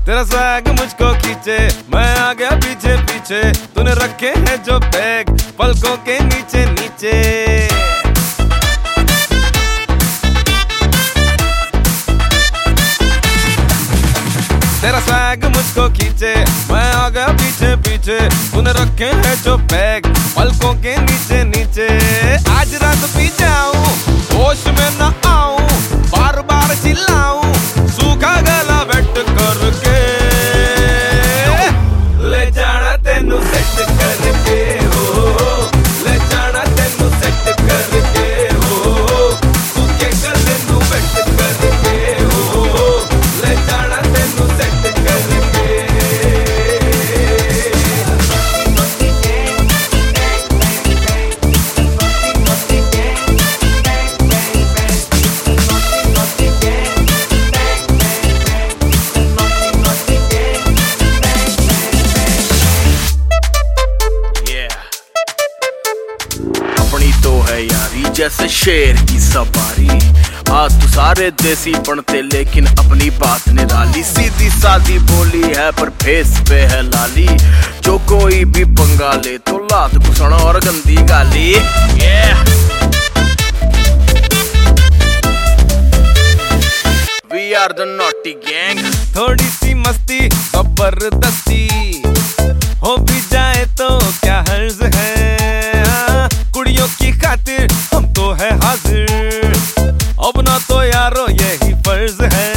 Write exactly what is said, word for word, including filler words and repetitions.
तेरा स्वैग मुझको खींचे, मैं आ गया पीछे पीछे। तूने रखे हैं जो बैग पलकों के नीचे नीचे। तेरा स्वैग मुझको खींचे, मैं आ गया पीछे पीछे। तूने रखे हैं जो बैग पलकों के नीचे नीचे। आज रात पी जाऊं, होश में न आऊं, बार बार चिल्लाऊं, सूखा गला वेट करके। ले जाना तेनू सेट करके हो, ले जाना तेनू सेट करके हो, सूखे गले नू वेट करके हो, ले जाना तेनू सेट करके। अपनी तो है यारी जैसे शेर की सवारी। आज तो सारे देसी बनते लेकिन अपनी बात निराली। सीधी सादी बोली है पर फेस पे है लाली। जो कोई भी पंगा ले तो लात घुसण और गंदी गाली। yeah! We are the naughty gang। थोड़ी सी मस्ती जबरदस्ती हो भी जाए तो क्या हर्ज है। कुड़ियों की खातिर हम तो है हाजिर, अब ना तो यारो यही फर्ज है।